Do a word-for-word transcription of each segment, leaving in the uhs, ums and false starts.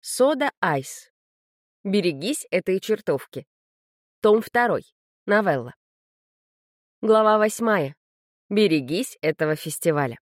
Сода Айс. Берегись этой чертовки. Том второй. Новелла. Глава восьмая. Берегись этого фестиваля.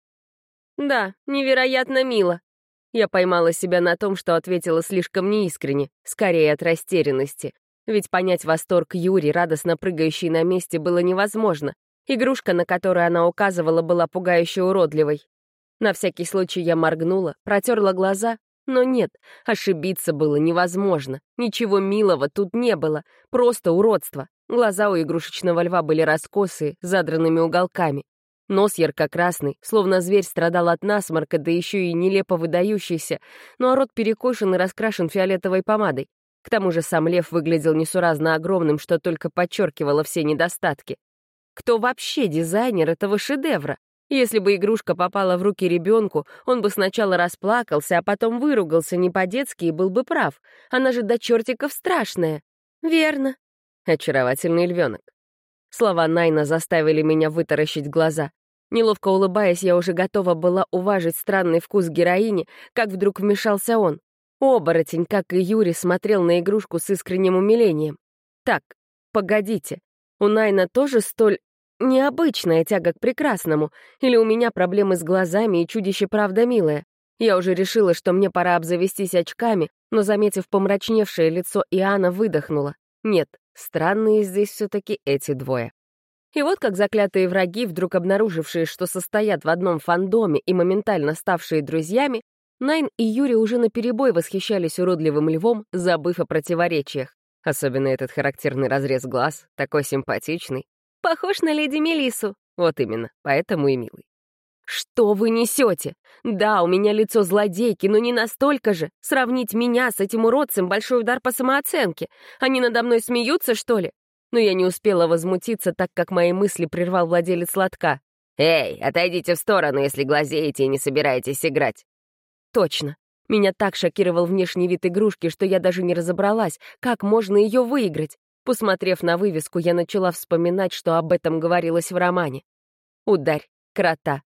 Да, невероятно мило. Я поймала себя на том, что ответила слишком неискренне, скорее от растерянности. Ведь понять восторг Юри, радостно прыгающей на месте, было невозможно. Игрушка, на которую она указывала, была пугающе уродливой. На всякий случай я моргнула, протерла глаза, но нет, ошибиться было невозможно. Ничего милого тут не было, просто уродство. Глаза у игрушечного льва были раскосые, задранными уголками. Нос ярко-красный, словно зверь страдал от насморка, да еще и нелепо выдающийся, ну а рот перекошен и раскрашен фиолетовой помадой. К тому же сам лев выглядел несуразно огромным, что только подчеркивало все недостатки. Кто вообще дизайнер этого шедевра? Если бы игрушка попала в руки ребенку, он бы сначала расплакался, а потом выругался не по-детски и был бы прав. Она же до чертиков страшная. Верно. Очаровательный львенок. Слова Найна заставили меня вытаращить глаза. Неловко улыбаясь, я уже готова была уважить странный вкус героини, как вдруг вмешался он. Оборотень, как и Юри, смотрел на игрушку с искренним умилением. Так, погодите, у Найна тоже столь необычная тяга к прекрасному, или у меня проблемы с глазами и чудище правда милое? Я уже решила, что мне пора обзавестись очками, но, заметив помрачневшее лицо Иоанна, выдохнула. Нет, странные здесь все-таки эти двое. И вот как заклятые враги, вдруг обнаружившие, что состоят в одном фандоме и моментально ставшие друзьями, Найн и Юри уже наперебой восхищались уродливым львом, забыв о противоречиях. Особенно этот характерный разрез глаз, такой симпатичный. Похож на леди Мелиссу. Вот именно, поэтому и милый. Что вы несете? Да, у меня лицо злодейки, но не настолько же. Сравнить меня с этим уродцем — большой удар по самооценке. Они надо мной смеются, что ли? Но я не успела возмутиться, так как мои мысли прервал владелец лотка. «Эй, отойдите в сторону, если глазеете и не собираетесь играть». Точно. Меня так шокировал внешний вид игрушки, что я даже не разобралась, как можно ее выиграть. Посмотрев на вывеску, я начала вспоминать, что об этом говорилось в романе. «Ударь крота».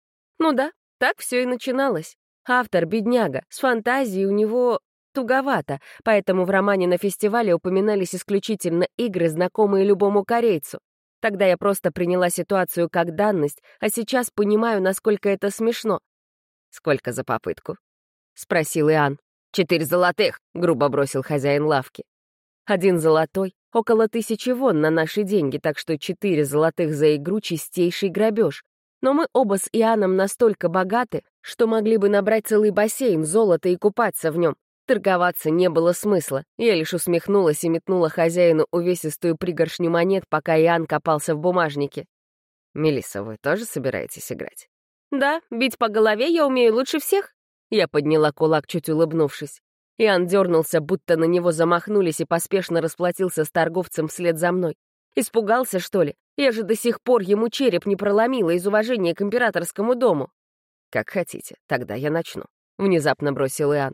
Ну да, так все и начиналось. Автор — бедняга, с фантазией у него туговато, поэтому в романе на фестивале упоминались исключительно игры, знакомые любому корейцу. Тогда я просто приняла ситуацию как данность, а сейчас понимаю, насколько это смешно. «Сколько за попытку?» — спросил Иоанн. «Четыре золотых», — грубо бросил хозяин лавки. Один золотой — около тысячи вон на наши деньги, так что четыре золотых за игру — чистейший грабеж. Но мы оба с Иоанном настолько богаты, что могли бы набрать целый бассейн золота и купаться в нем. Торговаться не было смысла. Я лишь усмехнулась и метнула хозяину увесистую пригоршню монет, пока Иоанн копался в бумажнике. «Мелисса, вы тоже собираетесь играть?» «Да, бить по голове я умею лучше всех». Я подняла кулак, чуть улыбнувшись. Иоанн дернулся, будто на него замахнулись, и поспешно расплатился с торговцем вслед за мной. Испугался, что ли? Я же до сих пор ему череп не проломила из уважения к императорскому дому. «Как хотите, тогда я начну», — внезапно бросил Иоанн.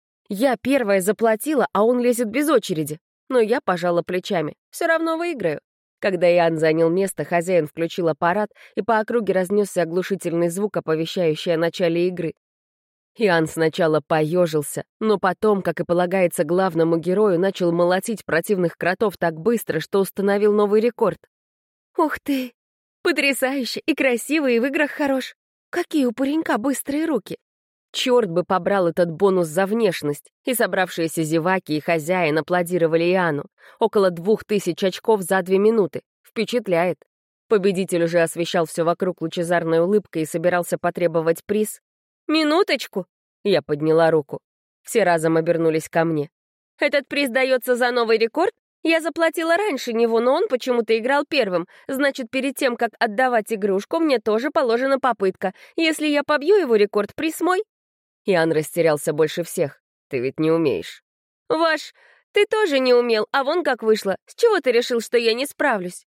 Я первая заплатила, а он лезет без очереди. Но я пожала плечами. Все равно выиграю. Когда Иоанн занял место, хозяин включил аппарат, и по округе разнесся оглушительный звук, оповещающий о начале игры. Иоанн сначала поежился, но потом, как и полагается главному герою, начал молотить противных кротов так быстро, что установил новый рекорд. «Ух ты! Потрясающе! И красиво, и в играх хорош! Какие у паренька быстрые руки!» Черт бы побрал этот бонус за внешность, и собравшиеся зеваки и хозяин аплодировали Иоанну. Около двух тысяч очков за две минуты. Впечатляет. Победитель уже освещал все вокруг лучезарной улыбкой и собирался потребовать приз. «Минуточку!» — я подняла руку. Все разом обернулись ко мне. «Этот приз дается за новый рекорд? Я заплатила раньше него, но он почему-то играл первым. Значит, перед тем, как отдавать игрушку, мне тоже положена попытка. Если я побью его рекорд, приз мой». Иоанн растерялся больше всех. «Ты ведь не умеешь». «Ваш, ты тоже не умел, а вон как вышло. С чего ты решил, что я не справлюсь?»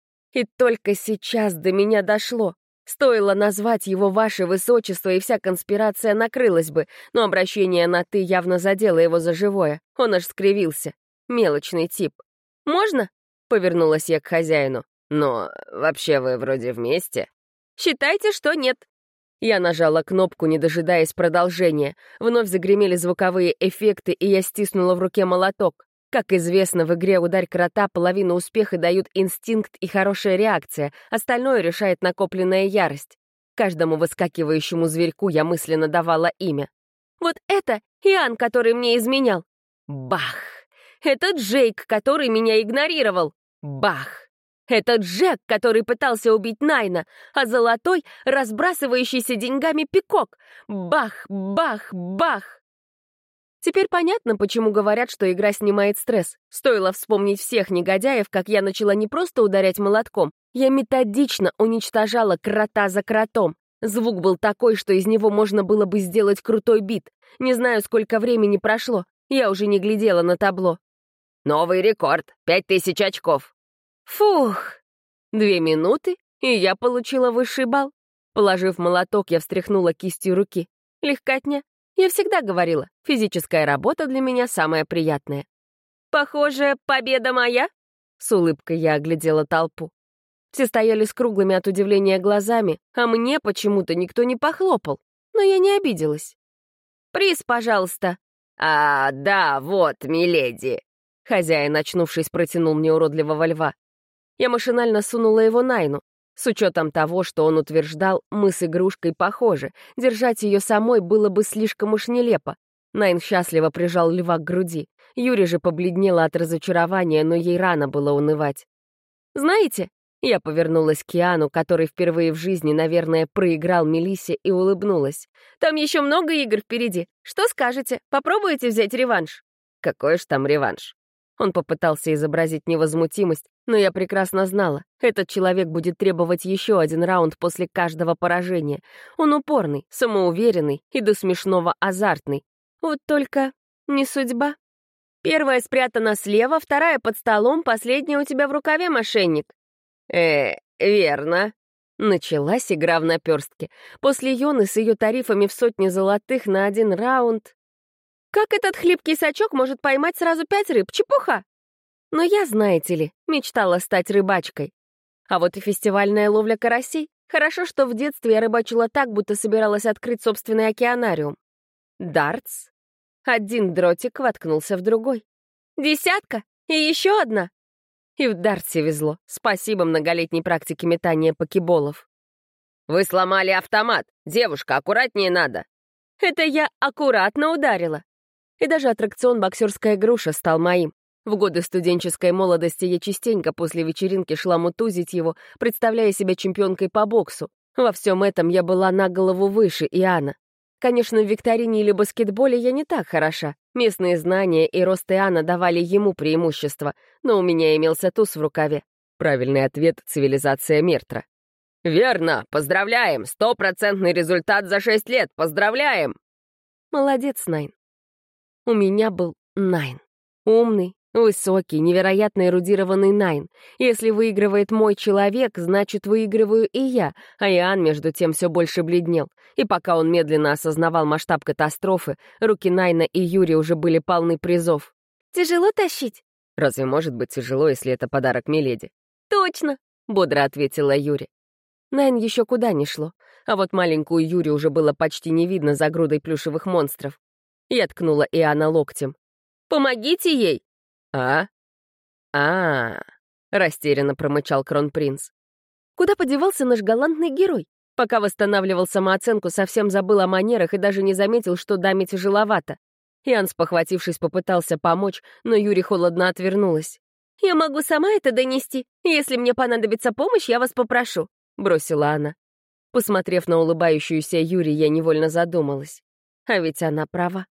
И только сейчас до меня дошло. Стоило назвать его «Ваше Высочество», и вся конспирация накрылась бы, но обращение на «ты» явно задело его за живое. Он аж скривился. Мелочный тип. «Можно?» — повернулась я к хозяину. «Но вообще вы вроде вместе». «Считайте, что нет». Я нажала кнопку, не дожидаясь продолжения. Вновь загремели звуковые эффекты, и я стиснула в руке молоток. Как известно, в игре «Ударь крота» половину успеха дают инстинкт и хорошая реакция, остальное решает накопленная ярость. Каждому выскакивающему зверьку я мысленно давала имя. Вот это Иоанн, который мне изменял. Бах! Это Джейк, который меня игнорировал. Бах! Это Джек, который пытался убить Найна, а Золотой — разбрасывающийся деньгами Пикок. Бах! Бах! Бах! Теперь понятно, почему говорят, что игра снимает стресс. Стоило вспомнить всех негодяев, как я начала не просто ударять молотком, я методично уничтожала крота за кротом. Звук был такой, что из него можно было бы сделать крутой бит. Не знаю, сколько времени прошло, я уже не глядела на табло. «Новый рекорд, пять тысяч очков». Фух! Две минуты, и я получила высший балл. Положив молоток, я встряхнула кистью руки. Легкотня. Я всегда говорила, физическая работа для меня самая приятная. «Похоже, победа моя?» С улыбкой я оглядела толпу. Все стояли с круглыми от удивления глазами, а мне почему-то никто не похлопал, но я не обиделась. «Приз, пожалуйста». «А, да, вот, миледи». Хозяин, очнувшись, протянул мне уродливого льва. Я машинально сунула его Найну. С учетом того, что он утверждал, мы с игрушкой похожи, держать ее самой было бы слишком уж нелепо. Найн счастливо прижал льва к груди. Юри же побледнела от разочарования, но ей рано было унывать. «Знаете...» Я повернулась к Иоанну, который впервые в жизни, наверное, проиграл Мелиссе, и улыбнулась. «Там еще много игр впереди. Что скажете? Попробуете взять реванш?» «Какой ж там реванш?» Он попытался изобразить невозмутимость, но я прекрасно знала, этот человек будет требовать еще один раунд после каждого поражения. Он упорный, самоуверенный и до смешного азартный. Вот только не судьба. Первая спрятана слева, вторая под столом, последняя у тебя в рукаве, мошенник. «Э, верно». Началась игра в наперстке. После Йоны с ее тарифами в сотни золотых на один раунд. Как этот хлипкий сачок может поймать сразу пять рыб? Чепуха! Но я, знаете ли, мечтала стать рыбачкой. А вот и фестивальная ловля карасей. Хорошо, что в детстве я рыбачила так, будто собиралась открыть собственный океанариум. Дартс. Один дротик воткнулся в другой. Десятка! И еще одна! И в дартсе везло. Спасибо многолетней практике метания покеболов. «Вы сломали автомат! Девушка, аккуратнее надо!» Это я аккуратно ударила. И даже аттракцион «Боксерская груша» стал моим. В годы студенческой молодости я частенько после вечеринки шла мутузить его, представляя себя чемпионкой по боксу. Во всем этом я была на голову выше Иоанна. Конечно, в викторине или баскетболе я не так хороша. Местные знания и рост Иоанна давали ему преимущество, но у меня имелся туз в рукаве. Правильный ответ — цивилизация Мертра. «Верно! Поздравляем! Стопроцентный результат за шесть лет! Поздравляем!» Молодец, Найн. У меня был Найн. Умный, высокий, невероятно эрудированный Найн. Если выигрывает мой человек, значит, выигрываю и я, а Иоанн, между тем, все больше бледнел. И пока он медленно осознавал масштаб катастрофы, руки Найна и Юри уже были полны призов. «Тяжело тащить?» «Разве может быть тяжело, если это подарок миледи?» «Точно!» — бодро ответила Юри. Найн еще куда ни шло, а вот маленькую Юри уже было почти не видно за грудой плюшевых монстров. Я ткнула Иоанна локтем. «Помогите ей!» «А? А-а-а!» — растерянно промычал кронпринц. Куда подевался наш галантный герой? Пока восстанавливал самооценку, совсем забыл о манерах и даже не заметил, что даме тяжеловато. Иоанн, спохватившись, попытался помочь, но Юри холодно отвернулась. «Я могу сама это донести. Если мне понадобится помощь, я вас попрошу», — бросила она. Посмотрев на улыбающуюся Юри, я невольно задумалась. А ведь она права.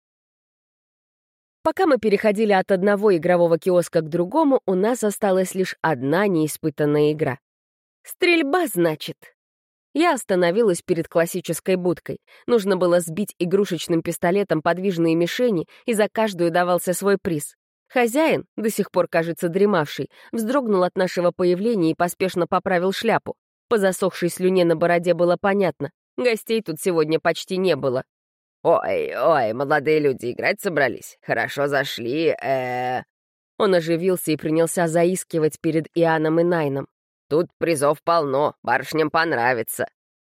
Пока мы переходили от одного игрового киоска к другому, у нас осталась лишь одна неиспытанная игра. Стрельба, значит. Я остановилась перед классической будкой. Нужно было сбить игрушечным пистолетом подвижные мишени, и за каждую давался свой приз. Хозяин, до сих пор, кажется, дремавший, вздрогнул от нашего появления и поспешно поправил шляпу. По засохшей слюне на бороде было понятно. Гостей тут сегодня почти не было. «Ой, ой, молодые люди, играть собрались? Хорошо зашли, э Он оживился и принялся заискивать перед Иоанном и Найном. «Тут призов полно, барышням понравится».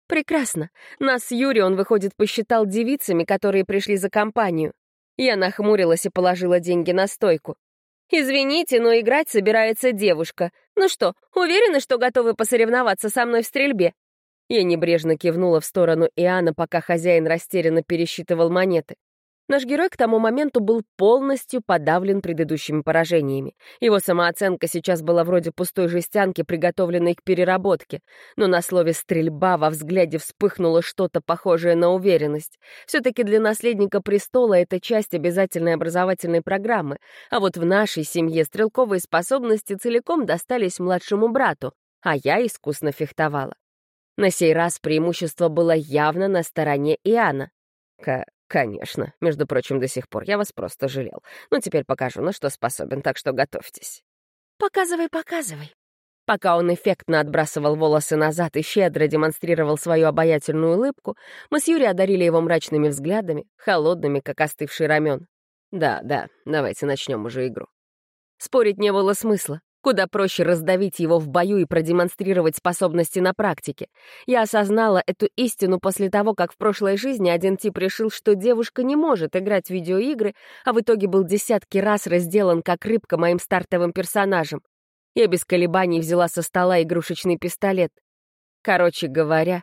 Прекрасно. Нас с Юри он, выходит, посчитал девицами, которые пришли за компанию. Я нахмурилась и положила деньги на стойку. «Извините, но играть собирается девушка. Ну что, уверены, что готовы посоревноваться со мной в стрельбе?» Я небрежно кивнула в сторону Иоанна, пока хозяин растерянно пересчитывал монеты. Наш герой к тому моменту был полностью подавлен предыдущими поражениями. Его самооценка сейчас была вроде пустой жестянки, приготовленной к переработке. Но на слове «стрельба» во взгляде вспыхнуло что-то похожее на уверенность. Все-таки для наследника престола это часть обязательной образовательной программы, а вот в нашей семье стрелковые способности целиком достались младшему брату, а я искусно фехтовала. На сей раз преимущество было явно на стороне Иоанна. К «Конечно. Между прочим, до сих пор я вас просто жалел. Но теперь покажу, на что способен, так что готовьтесь». «Показывай, показывай». Пока он эффектно отбрасывал волосы назад и щедро демонстрировал свою обаятельную улыбку, мы с Юрой одарили его мрачными взглядами, холодными, как остывший рамен. «Да, да, давайте начнем уже игру». Спорить не было смысла. Куда проще раздавить его в бою и продемонстрировать способности на практике. Я осознала эту истину после того, как в прошлой жизни один тип решил, что девушка не может играть в видеоигры, а в итоге был десятки раз разделан как рыбка моим стартовым персонажем. Я без колебаний взяла со стола игрушечный пистолет. Короче говоря,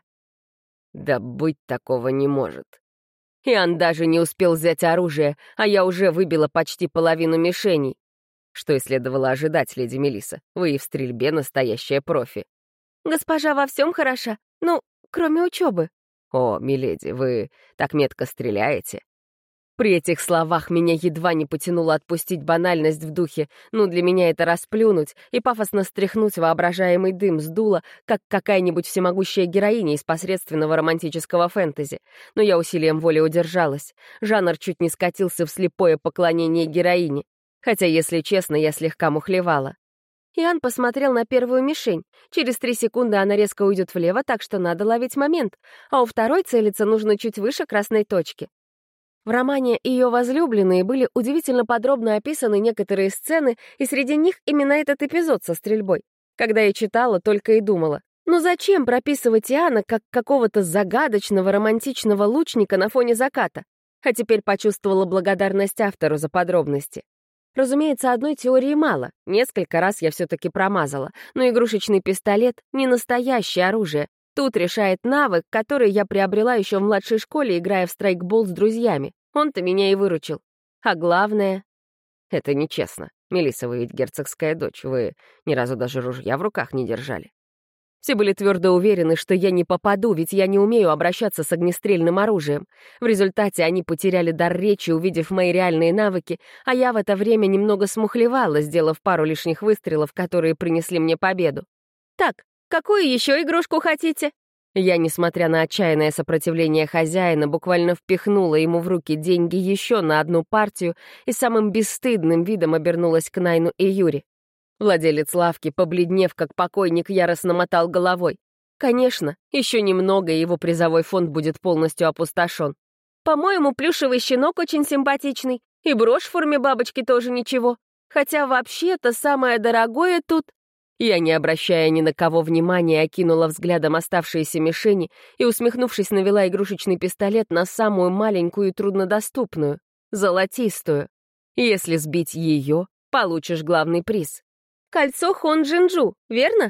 да быть такого не может. Иоанн даже не успел взять оружие, а я уже выбила почти половину мишеней. Что и следовало ожидать, леди Мелисса. Вы и в стрельбе настоящая профи. Госпожа во всем хороша, ну, кроме учебы. О, миледи, вы так метко стреляете. При этих словах меня едва не потянуло отпустить банальность в духе, ну, для меня это расплюнуть и пафосно стряхнуть воображаемый дым с дула, как какая-нибудь всемогущая героиня из посредственного романтического фэнтези. Но я усилием воли удержалась. Жанр чуть не скатился в слепое поклонение героине. Хотя, если честно, я слегка мухлевала. Иоанн посмотрел на первую мишень. Через три секунды она резко уйдет влево, так что надо ловить момент, а у второй целиться нужно чуть выше красной точки. В романе «Ее возлюбленные» были удивительно подробно описаны некоторые сцены, и среди них именно этот эпизод со стрельбой. Когда я читала, только и думала, ну зачем прописывать Иоанна как какого-то загадочного романтичного лучника на фоне заката? А теперь почувствовала благодарность автору за подробности. Разумеется, одной теории мало. Несколько раз я все-таки промазала. Но игрушечный пистолет — не настоящее оружие. Тут решает навык, который я приобрела еще в младшей школе, играя в страйкбол с друзьями. Он-то меня и выручил. А главное... Это нечестно. Мелисса, вы ведь герцогская дочь. Вы ни разу даже ружья в руках не держали. Все были твердо уверены, что я не попаду, ведь я не умею обращаться с огнестрельным оружием. В результате они потеряли дар речи, увидев мои реальные навыки, а я в это время немного смухлевала, сделав пару лишних выстрелов, которые принесли мне победу. «Так, какую еще игрушку хотите?» Я, несмотря на отчаянное сопротивление хозяина, буквально впихнула ему в руки деньги еще на одну партию и самым бесстыдным видом обернулась к Найну и Юре. Владелец лавки, побледнев как покойник, яростно мотал головой. Конечно, еще немного, и его призовой фонд будет полностью опустошен. По-моему, плюшевый щенок очень симпатичный, и брошь в форме бабочки тоже ничего. Хотя вообще-то самое дорогое тут... Я, не обращая ни на кого внимания, окинула взглядом оставшиеся мишени и, усмехнувшись, навела игрушечный пистолет на самую маленькую и труднодоступную — золотистую. Если сбить ее, получишь главный приз. Кольцо Хон Джинджу, верно?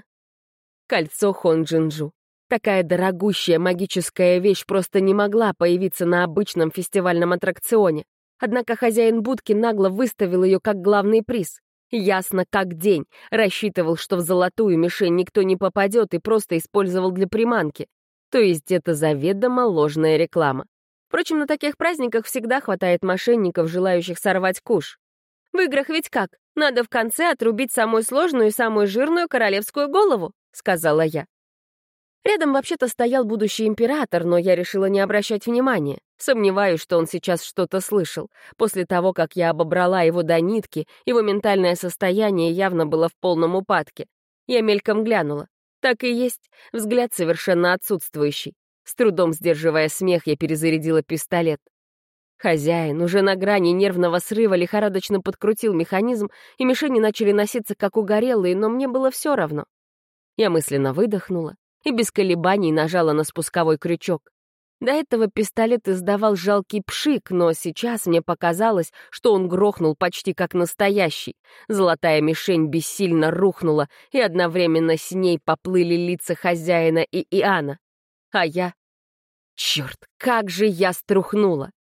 Кольцо Хон Джинджу. Такая дорогущая магическая вещь просто не могла появиться на обычном фестивальном аттракционе. Однако хозяин будки нагло выставил ее как главный приз. Ясно как день. Рассчитывал, что в золотую мишень никто не попадет и просто использовал для приманки. То есть это заведомо ложная реклама. Впрочем, на таких праздниках всегда хватает мошенников, желающих сорвать куш. В играх ведь как? Надо в конце отрубить самую сложную и самую жирную королевскую голову, сказала я. Рядом вообще-то стоял будущий император, но я решила не обращать внимания. Сомневаюсь, что он сейчас что-то слышал. После того, как я обобрала его до нитки, его ментальное состояние явно было в полном упадке. Я мельком глянула. Так и есть, взгляд совершенно отсутствующий. С трудом сдерживая смех, я перезарядила пистолет. Хозяин, уже на грани нервного срыва, лихорадочно подкрутил механизм, и мишени начали носиться как угорелые, но мне было все равно. Я мысленно выдохнула и без колебаний нажала на спусковой крючок. До этого пистолет издавал жалкий пшик, но сейчас мне показалось, что он грохнул почти как настоящий. Золотая мишень бессильно рухнула, и одновременно с ней поплыли лица хозяина и Иоанна. А я... Черт, как же я струхнула!